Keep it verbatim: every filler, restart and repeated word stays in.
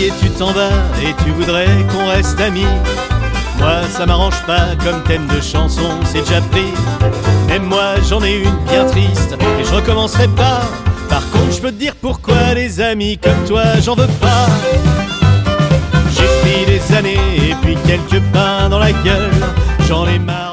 et tu t'en vas et tu voudrais qu'on reste amis. Moi ça m'arrange pas, comme thème de chanson c'est déjà pris. Même moi j'en ai une bien triste et je recommencerai pas. Par contre je peux te dire pourquoi les amis comme toi j'en veux pas. J'ai pris des années et puis quelques pains dans la gueule. J'en ai marre